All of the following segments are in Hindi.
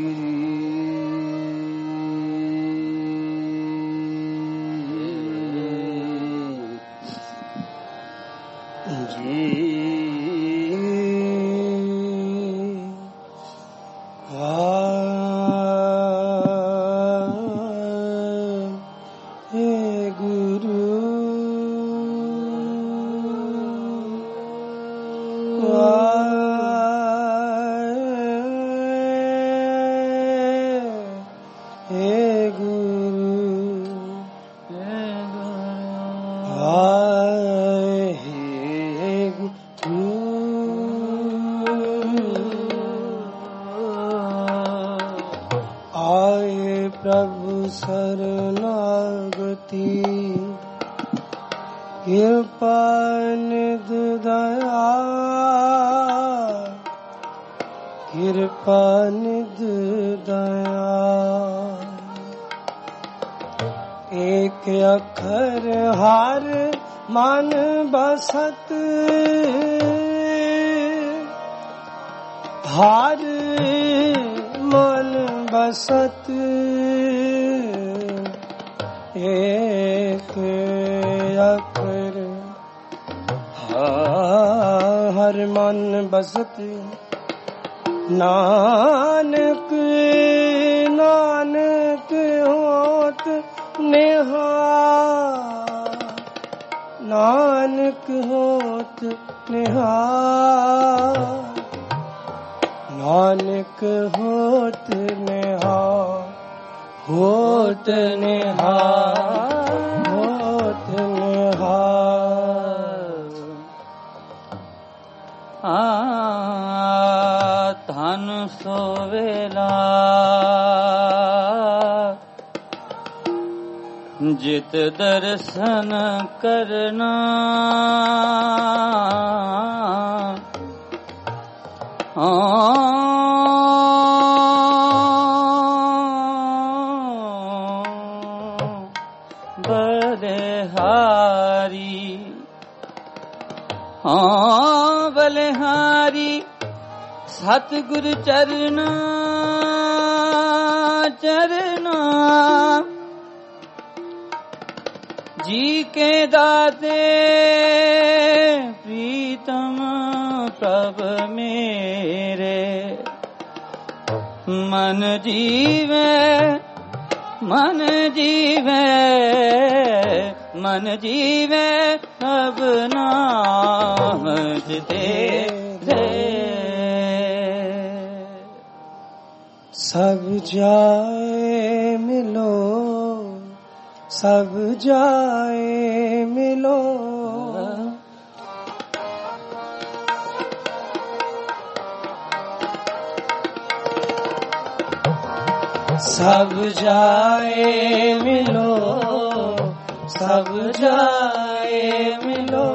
नानक नानक होत निहाल, नानक होत निहाल, नानक होत निहाल, होत निहाल, होत निहाल। धन सोवेला जित दर्शन करना, बलिहारी बलिहारी सतगुरु चरना चरना, जी के दाते प्रीतम प्रभ मेरे, मन जीवे मन जीवे मन जीवे अब नाम तेरे। सब जाए मिलो, सब जाए मिलो, सब जाए मिलो, सब जाए मिलो,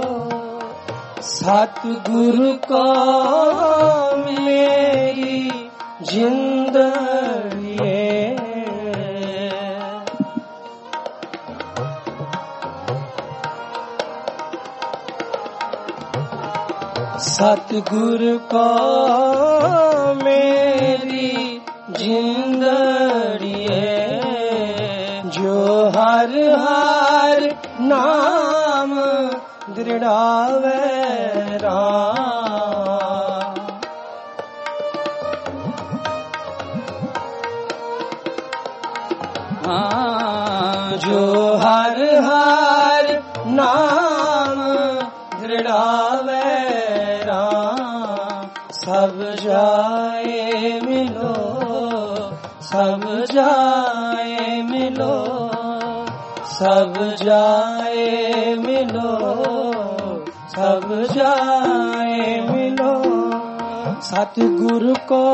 सतगुरु को मेरी जिंदड़ी, सतगुरु को मेरी जिंदड़ी, जो हर हर नाम दृढ़ावे राम, जो हर हर नाम दृढ़ावे राम। सब जाए मिलो, सब जाए मिलो, सब जाए मिलो, सब जाए मिलो, सतगुरु को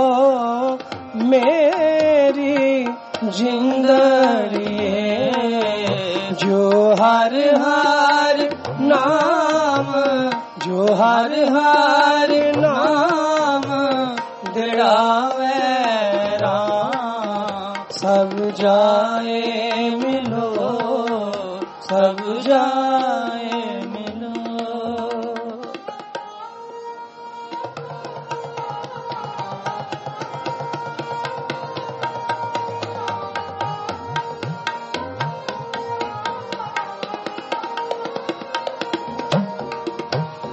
मेरी जिंदड़ी, जो हर हर नाम, जो हर हर नाम दृढ़ावे राम। सब जाए मिलो, सब जाए मिलो,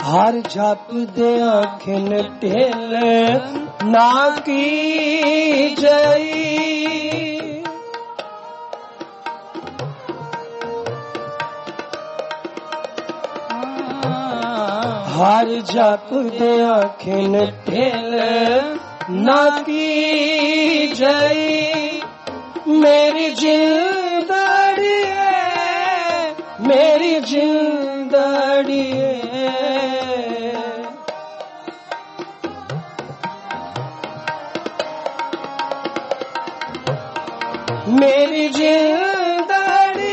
हर जप दे अखिन ढिल ना की जई, हर जप दे अखिन ढिल ना की जई, मेरी जिंदड़ी मेरी जिंदड़ी मेरी जिंदड़ी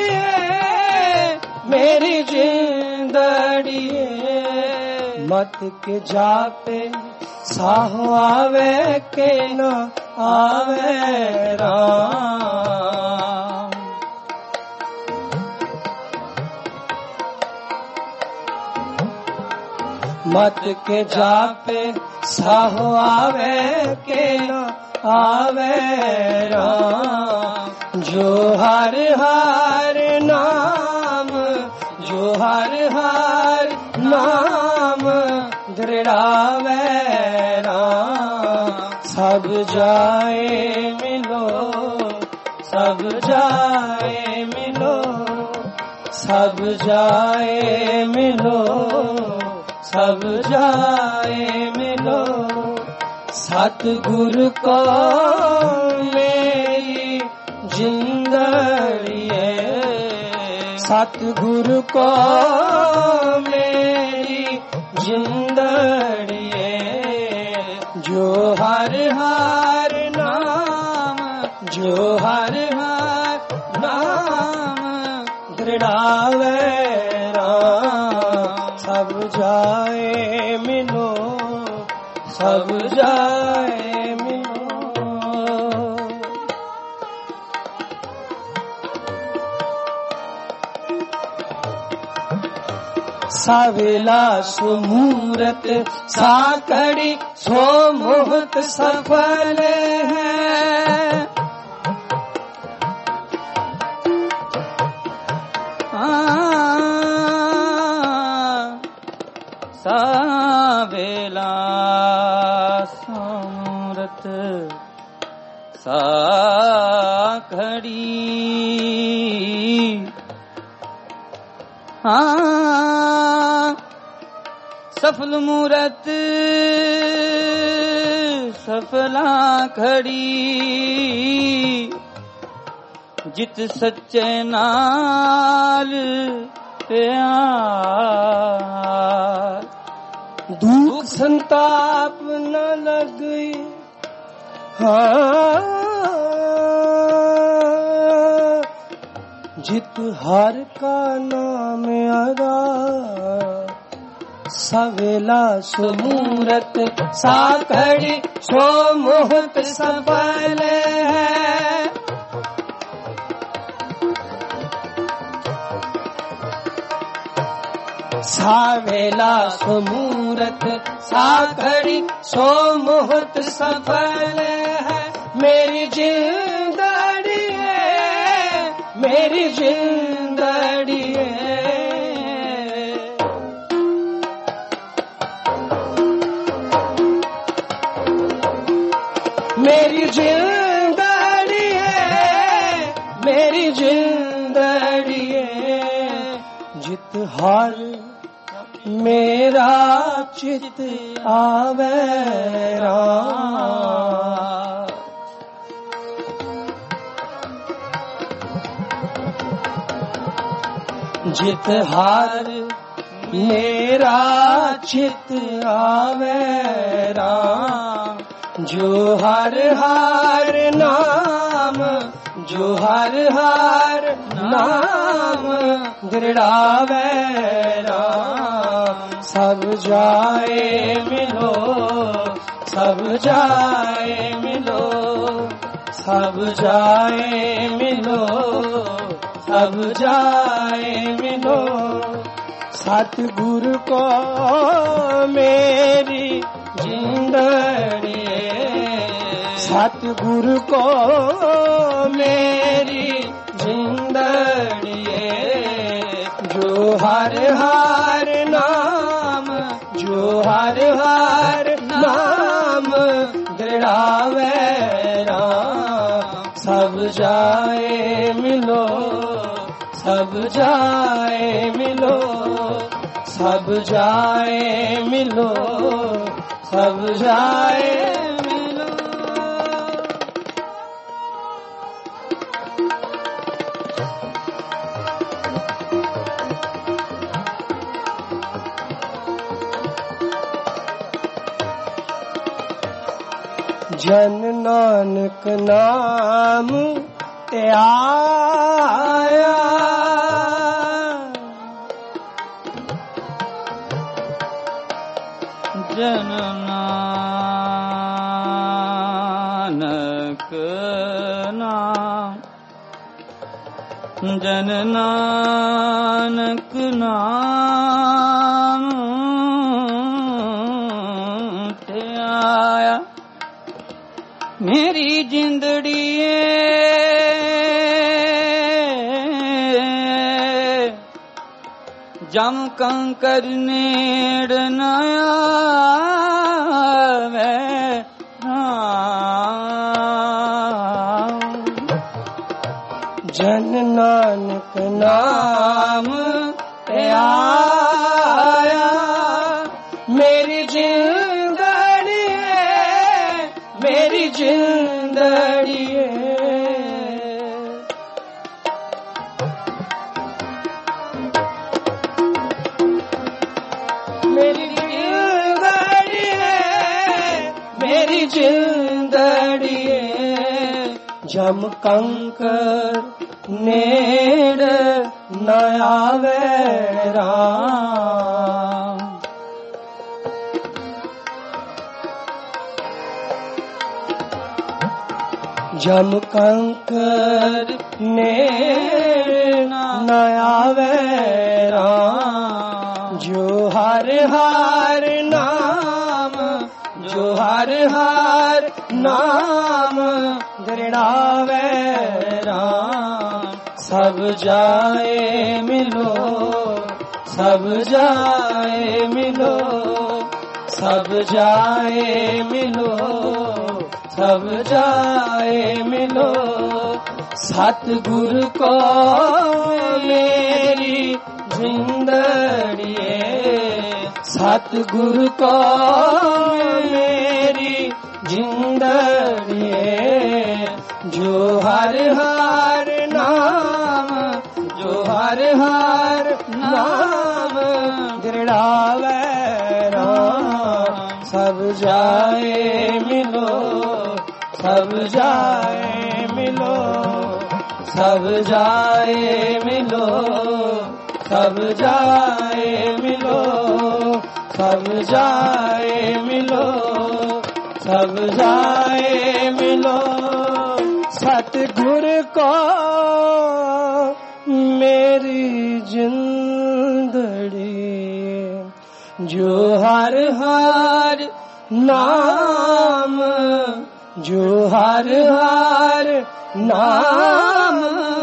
मेरी जिंदड़ी मत के जापे साहो आवे के न आवे राम, मत के जापे साहो आवे के न आवे राम, जो हर हर नाम जो हर हर नाम दृढ़ावे राम, सब जाए मिलो सब जाए मिलो सब जाए मिलो सब जाए मिलो, सतगुरु को मेरी जिंदड़ी सतगुरु को मेरी जिंदड़ी, जो हर हर नाम जो हर हर नाम दृढ़ावे राम, सब जाए मिलो सब जाए मिलो। सावेला सुमूरत साकड़ी सो मुहत सफल है, सावेला सुमूरत साकड़ी सफल मूरत सफला खड़ी, जित सच्चे नाल प्यार, दुख संताप न लगे हाँ, जित हर का नाम आधार, सवेला सुमूरत साखड़ी सो मुहत सफल है, सावेला सुमूरत साखड़ी सो मुहत सफल है, मेरी जिंदड़ी मेरी जिंदड़ी मेरी जिंदड़ी मेरी जिंदड़ी, जित हर मेरा चित आवे राम, जित हर मेरा चित आवे राम, जो हर हर नाम जो हर हर नाम दृढ़ावे राम, सब जाए मिलो सब जाए मिलो सब जाए मिलो सब जाए मिलो, सतगुरु को मेरी जिंदड़ी सतगुरु को मेरी जिंदड़ी, जो हर हर नाम जो हर हर नाम दृढ़ावे राम। सब जाए मिलो, सब जाए मिलो, सब जाए मिलो, सब जाए मिलो। जन नानक नाम ते आया, जन नानक नाम, जन नानक नाम ते आया। मेरी जिंदड़ी जम कंकर नेड़ न आवे राम। जन नानक नाम ते आया, मेरी जिंदड़ी है, मेरी जिंदड़ी है। मेरी जिंदड़ी है, मेरी जिंदड़ी है। जम कंकर नेड़ न आवे राम। जम कंकर नेड़ न आवे राम। जो हर हर नाम, जो हर हर नाम दृढ़ावे राम। सब जाए मिलो, सब जाए मिलो, सब जाए मिलो, सब जाए मिलो। सतगुरु को मेरी जिंदड़ी है, सतगुरु को मेरी जिंदड़ी है। जो हर हर नाम, जो हर हर नाम दृढ़ावे राम। सब जाए मिलो, सब जाए मिलो, सब जाए मिलो, सब जाए मिलो, सब जाए मिलो, सब जाए मिलो। सतगुरु को मेरी जिंदड़ी, जो हर हर नाम, जो हर हर नाम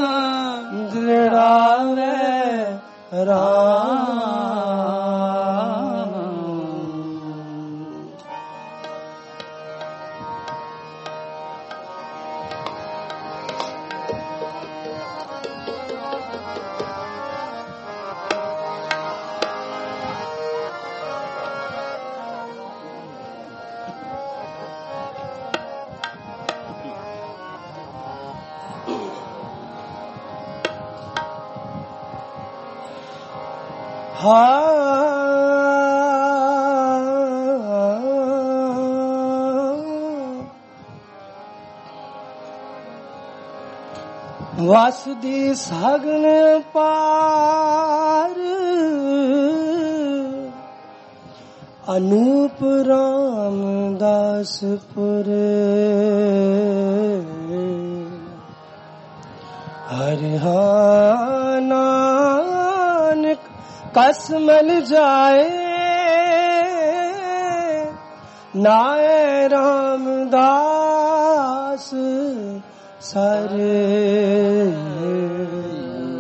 दृढ़ावे राम। वासुदी सगन पार अनूप रामदासपुर हरिहानानक कसमल जाए नाय रामदास सर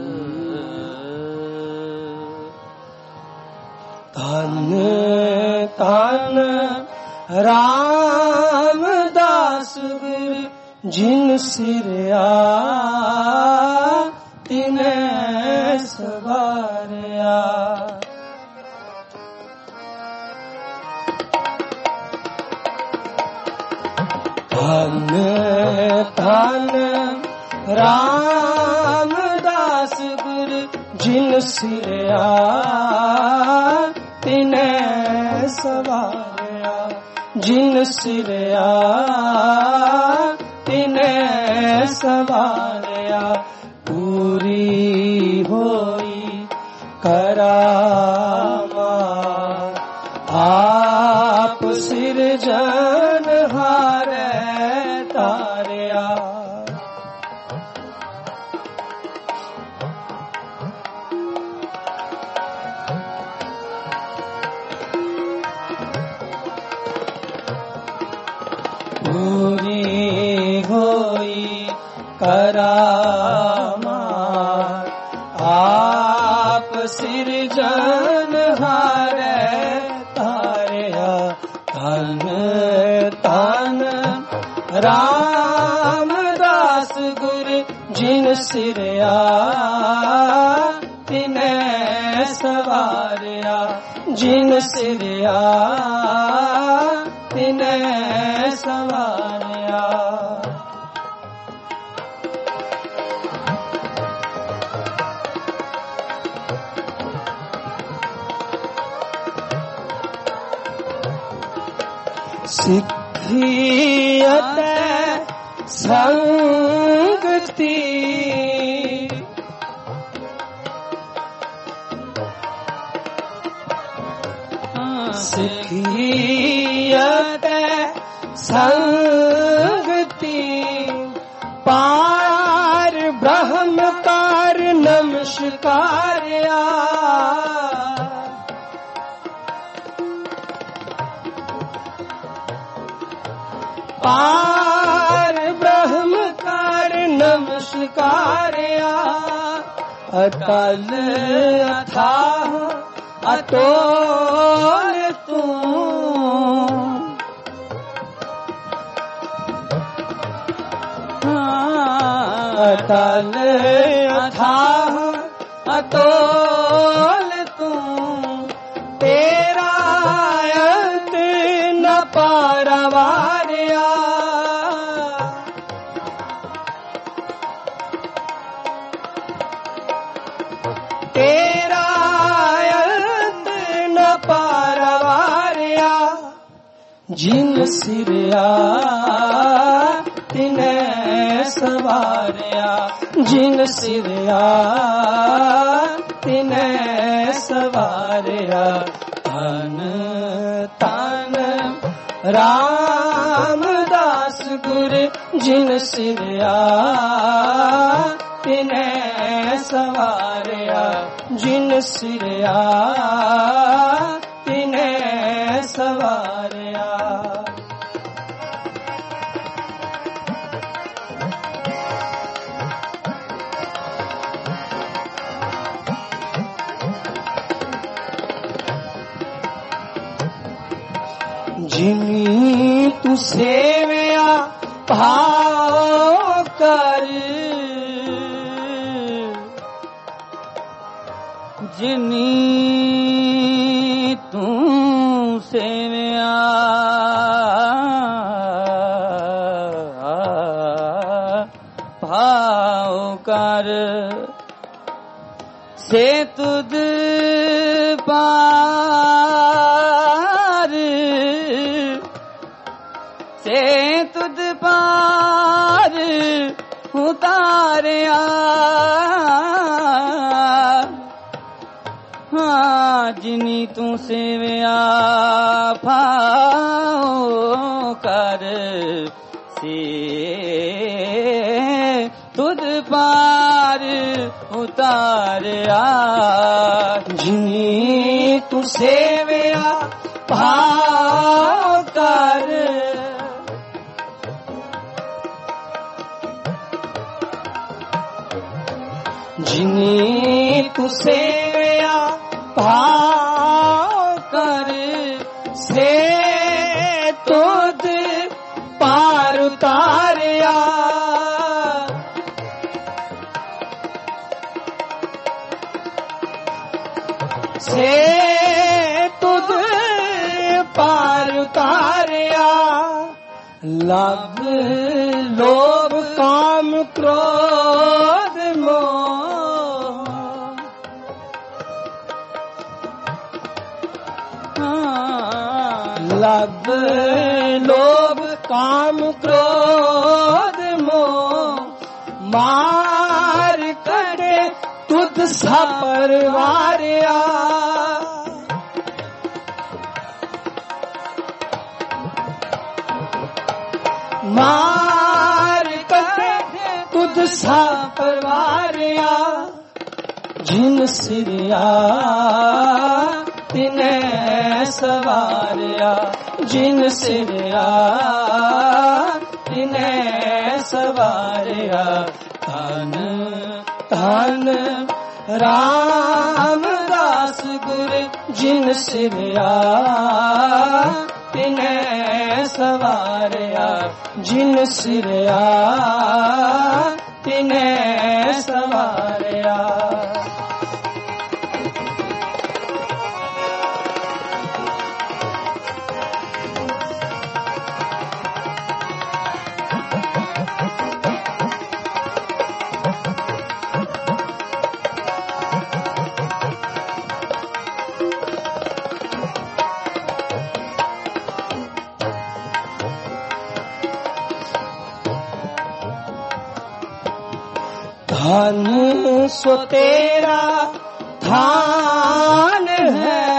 धन ਰਾਮਦਾਸ ਗੁਰ ਜਿਨ ਸਿਰਿਆ ਤਿਨੈ ਸਵਾਰਿਆ। ਧੰਨ ਧੰਨ ਰਾਮਦਾਸ ਗੁਰ ਜਿਨ ਸਿਰਿਆ ਤਿਨੈ ਸਵਾਰਿਆ। ਜਿਨ ਸਿਰਿਆ ਤਿਨੈ ਸਵਾਰਿਆ। ਪੂਰੀ ਹੋਈ ਕਰਾਮਾਤ ਆਪ ਸਿਰਜਣਹਾਰੈ ਤਾਰਿਆ। ਪੂਰੀ ਹੋਈ ਕਰਾਮਾਤ ਆਪ ਸਿਰਜਣਹਾਰੈ ਤਾਰਿਆ। ਧੰਨ ਧੰਨ ਰਾਮਦਾਸ ਗੁਰ ਜਿਨ ਸਿਰਿਆ ਤਿਨੈ ਸਵਾਰਿਆ। ਜਿਨ ਸਿਰਿਆ ਤਿਨੈ ਸਵਾਰਿਆ। ਸਿੱਖੀ ਅਤੇ ਸੰਗਤੀ ਸਿੱਖੀ ਅਤੇ ਸੰਗਤੀ ਪਾਰ ਬ੍ਰਹਮ ਕਰ ਨਮਸਕਾਰਿਆ। ਪਾਰ ਬ੍ਰਹਮ ਕਰ ਨਮਸਕਾਰਿਆ। ਅਟਲ ਅਥਾਹ ਅਟੋਲ ਤੂੰ ਅਟਲ ਅਥਾਹ ਅਟੋਲ ਤੂੰ। ਤੇਰਾ ਅੰਤ ਨ ਪਾਰਵਾਰਿਆ। ਤੇਰਾ ਅੰਤ ਨ ਪਾਰਵਾਰਿਆ। ਜਿਨ ਸਿਰਿਆ ਤਿਨੈ ਸਵਾਰਿਆ। ਜਿਨ ਸਿਰਿਆ ਤਿਨੈ ਸਵਾਰਿਆ। ਧੰਨ ਧੰਨ ਰਾਮਦਾਸ ਗੁਰ ਜਿਨ ਸਿਰਿਆ ਤਿਨੈ ਸਵਾਰਿਆ। ਜਿਨ ਸਿਰਿਆ ਤਿਨੈ ਸਵਾਰਿਆ। ਜਿਨੀ ਤੂੰ ਸੇਵਿਆ ਭਾਉ ਕਰ। ਜਿਨੀ ਤੂੰ ਸੇਵਿਆ ਭਾਉ ਕਰ। ਸੇ ਤੁਧ ਪਾਰ ਸੇ ਤੁਧ ਪਾਰ ਉਤਾਰਿਆ। ਜਿਨੀ ਤੂੰ ਸੇਵਿਆ ਭਾਉ ਕਰ। ਸੇ ਤੁਧ ਪਾਰ ਉਤਾਰਿਆ। ਜਿਨੀ ਤੂੰ ਸੇਵਿਆ ਭਾਉ ਕਰ। ਜਿਨੀ ਤੂੰ ਸੇਵਿਆ ਭਾਉ ਕਰ। ਸੇ ਉਤਾਰਿਆ। ਲਭ ਲੋਭ ਕਾਮ ਕ੍ਰੋਧ ਮੋਹ, ਲਭ ਲੋਭ ਕਾਮ ਕ੍ਰੋਧ ਮੋਹ, ਮਾਰ ਕਢੇ ਤੁਧ ਸਾ ਪਰਵਾਰਿਆ। ਮਾਰ ਕਢੇ ਤੁਧ ਸਾ ਪਰਵਾਰਿਆ। ਜਿਨ ਸਿਰਿਆ ਤਿਨੈ ਸਵਾਰਿਆ, ਜਿਨ ਸਿਰਿਆ ਤਿਨੈ ਸਵਾਰਿਆ। ਧਨ ਧਨ ਰਾਮਦਾਸ ਗੁਰ ਜਿਨ ਸਿਰਿਆ ਤਿਨੈ ਸਵਾਰਿਆ, ਜਿਨ ਸਿਰਿਆ ਤਿਨੈ ਸਵਾਰਿਆ। धन सो तेरा धान है,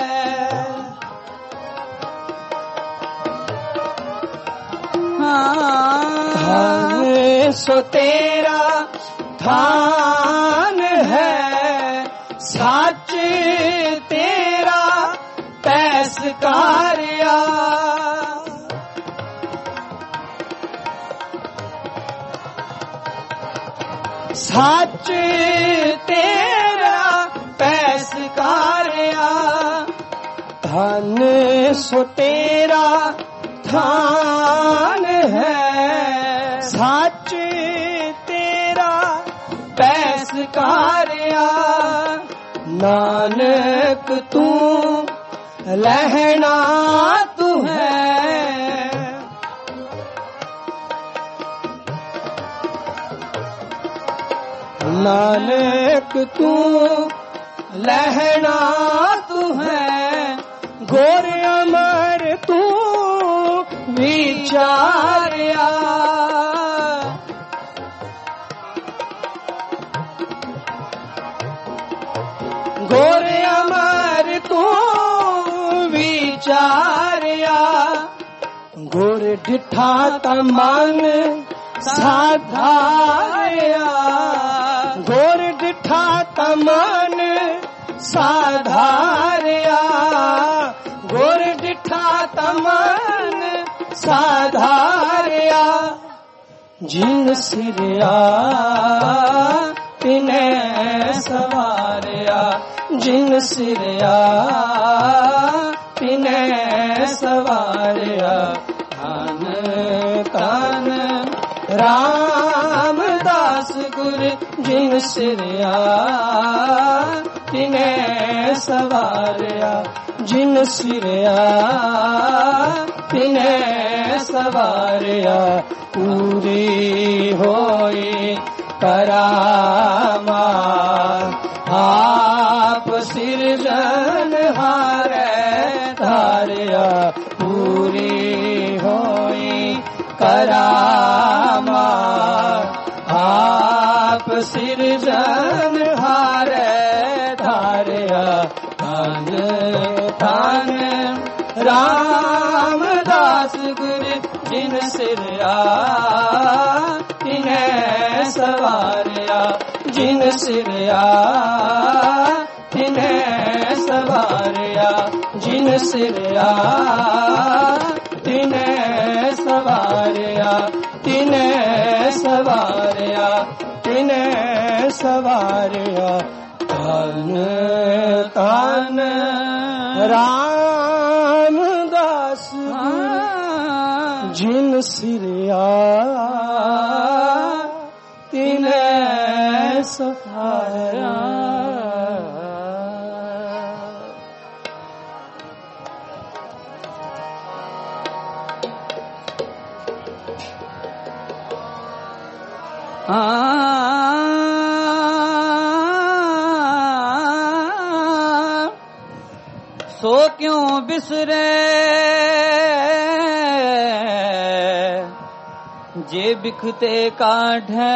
धन सो तेरा धान है। सच तेरा पैसकारिया, सच तेरा पैसकारिया। धन सो तेरा धान है, सच तेरा पैसकारिया। नानक तू लहना तू है, नानक तू लहना तू है। गोर अमर तू विचारिया, गोर अमर तू विचारिया। गोर डिठा तमन साधारिया, गोर डिठा तमन साधारिया। गोर डिठा तमन साधारिया। जिन सिरिया तिनै सवारिया, जिन सिरिया तिनै सवारिया। धन धन रामदास गुर जिन सिरिया तिनै सवारिया, जिन सिरिया तिनै सवारिया। पूरी होई करामा आप सिरजन हारै धारिया। पूरी होई करामा आप सिरजन हारै धारिया। धन धन रामदास गुर जिन सिरिया तिनै सवारिया, जिन सिरिया तिनै सवारिया, जिन सिरिया तिनै सवारिया, तिनै सवारिया, तिनै सवारिया। धन धन रामदास जिन सिरिया तिनै सवारिया। सो क्यों बिसरे जे बिखते काढ़े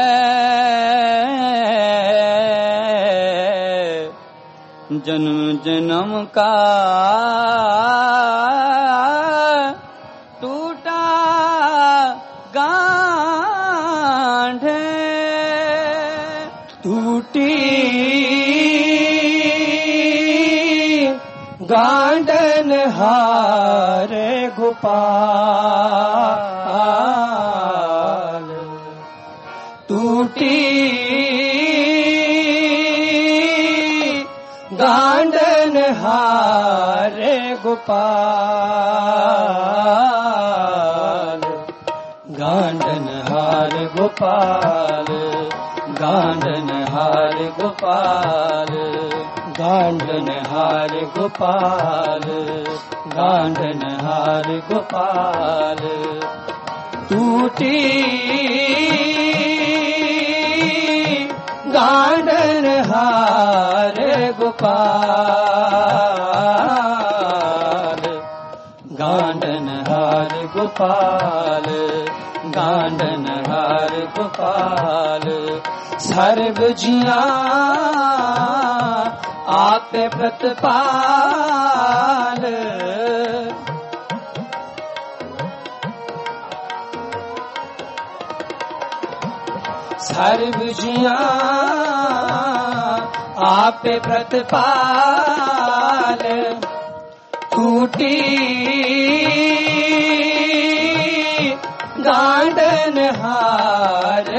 जन्म जन्म का टूटा गांठ टूटी गांडन हार गोपाल टूटी गांडन हार गोपाल गांडन हार गोपाल गांडन हार गोपाल गांडन हार गोपाल गांडन हार गोपाल टूटी गांडन हार गोपाल गांडन हार गोपाल गांडन हार गोपाल सर्व जिया आप प्रतिपाल सर्व जिया आप प्रतिपाल टूटी गांडन हार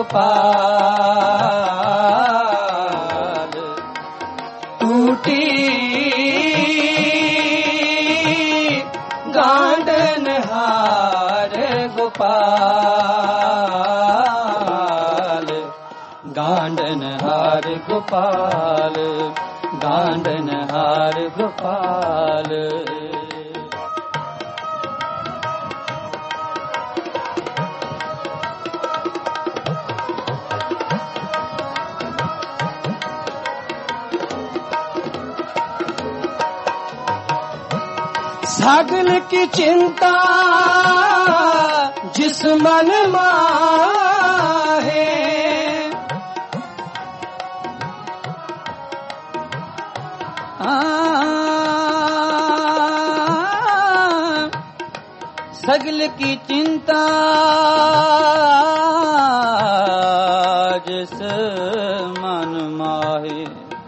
गोपाल टूटी गांडन हार गोपाल गांडन हार गोपाल गांडन हार गोपाल सगल की चिंता जिस मन माहे सगल की चिंता जिस मन माहे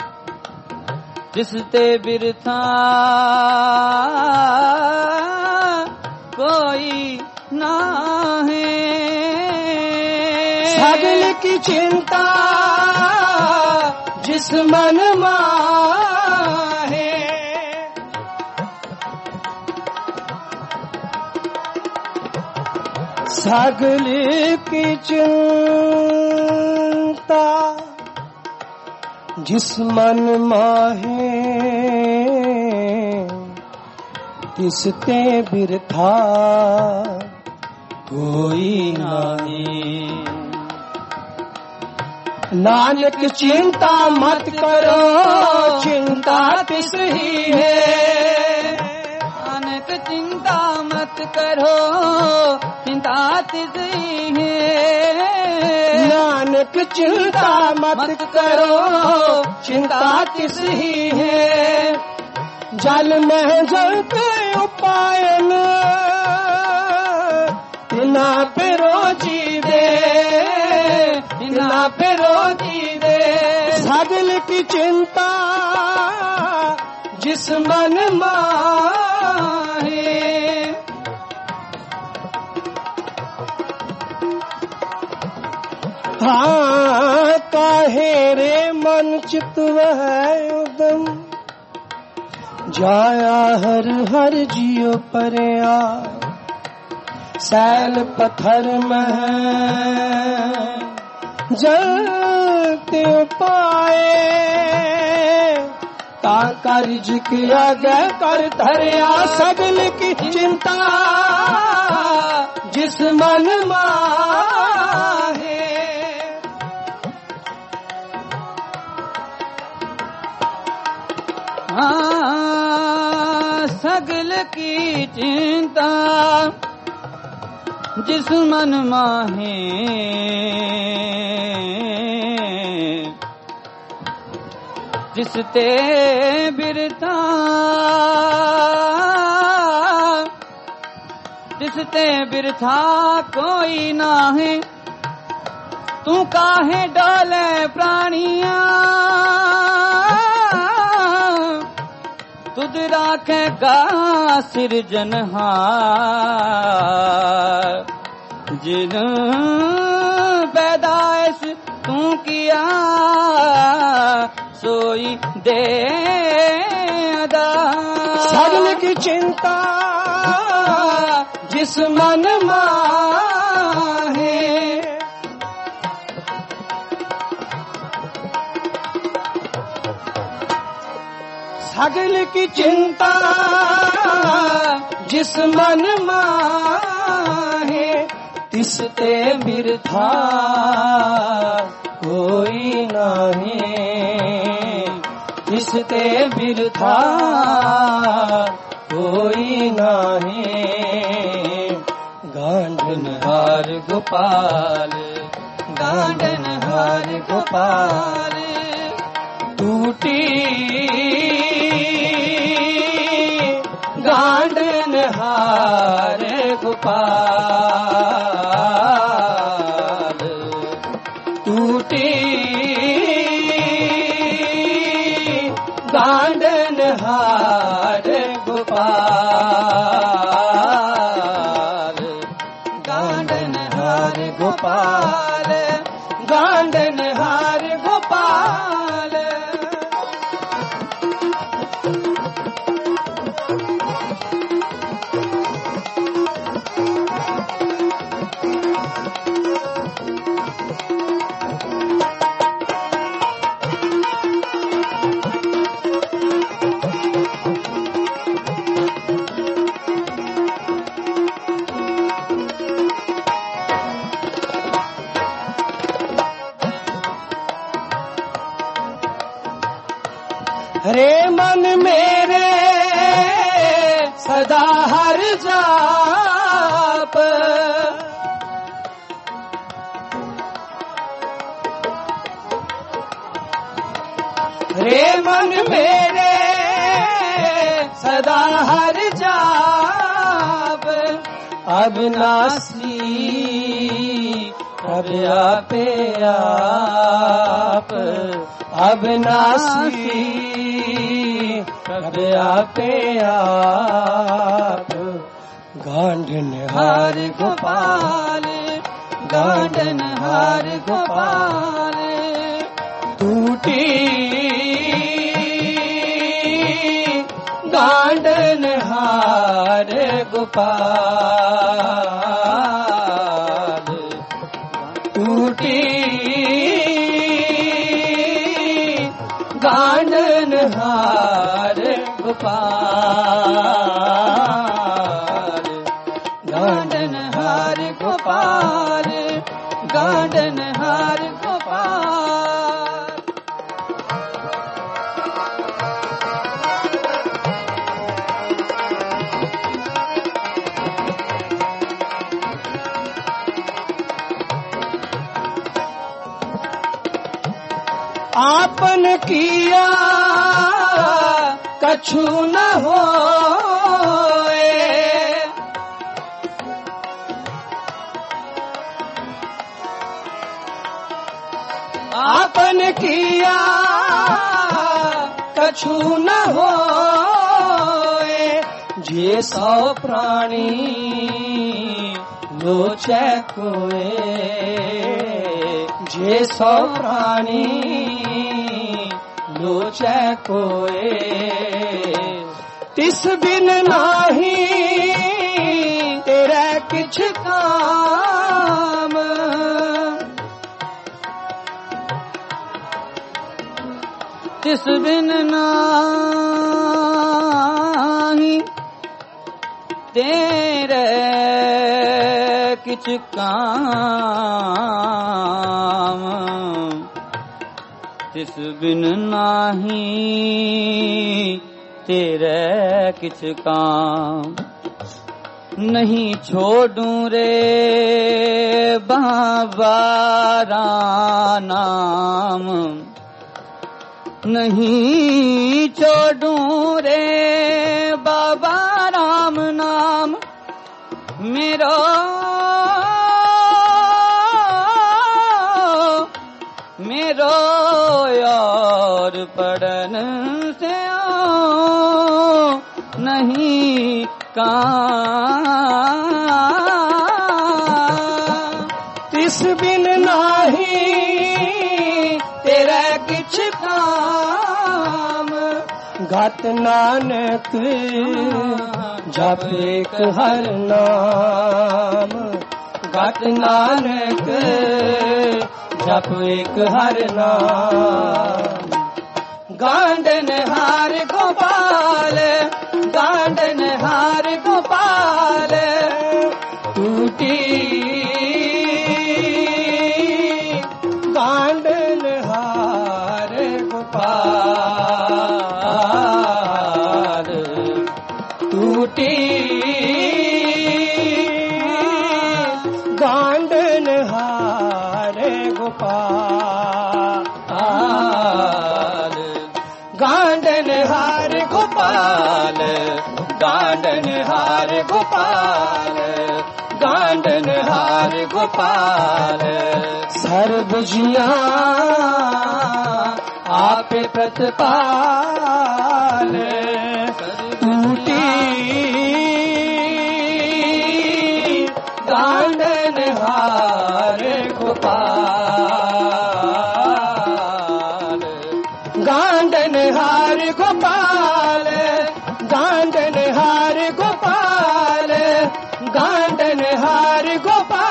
जिसते बिरथा कोई ना है सगल की चिंता जिस मन माहे सगल की चिंता जिस मन माहे तिसते बिरथा कोई नहीं नानक चिंता मत करो चिंता तिस ही है नानक चिंता मत करो चिंता तिस ही है नानक चिंता मत करो चिंता तिस ही है जल में जलते उपायन तिना पे रोजी दे तिना पे रोजी दे सगल की चिंता जिस मन माहे हाँ काहे रे मन चित वह उदम जाया हर हर जियो परया सैल पत्थर में जलते पाए ताका रिज़्क़ आगे कर धरिया सगल की चिंता जिस मन माहे सगल की चिंता जिस मन माहे जिस ते बिरथा जिस ते बिरथा कोई नाहे तू काहे डोले प्राणिया तुद राखेगा सिरजनहार जिन पैदाइश तू किया सोई दे अदा सगल की चिंता जिस मन माहे सगल की चिंता जिस मन माहे तिस ते बिरथा कोई नाही तिस ते बिरथा कोई नाही गांडनहार गोपाल गांडनहार गोपाल टूटी गांडनहार गोपाल टूटी गांडनहार गोपाल गांडनहार गोपाल गांडनहार गोपाल रे मन मेरे सदा हर जाप रे मन मेरे सदा हर जाप अविनाशी अब आपे आप अविनाशी अब आपे आप गांडनहार गोपाल गांडनहार गोपाल टूटी गांडनहार गोपाल टूटी गांडनहार गोपाल गांडनहार गोपाल गांडनहार गोपाल आपन किया कछु न होए आपन किया कछु न होए जे सौ प्राणी लोचे कोए जे सौ प्राणी लोचे कोए तिस बिन नाही तेरा किछ काम तिस बिन नाही तेरे किछ काम तिस बिन नाही तेरे किछ काम नहीं छोड़ूं रे बाबा नाम नहीं छोड़ूं रे बाबा राम नाम मेरो मेरो यार पड़न से नहीं तिस बिन नाही तेरा किछ काम घट नानक जप एक हर नाम घट नानक जप एक हर नाम गांडन हार गोपाल गांडन हार गोपाल टूटी गांडन हार गोपाल टूटी गांडन हार गोपाल गांडन हार गोपाल गांडन हार गोपाल गांडन हार गोपाल सर्व जिया आप प्रतिपाल टूटी गांडन हार गोपाल गांडन हार गोपाल गांडन हार गोपाल गांडन हार गोपाल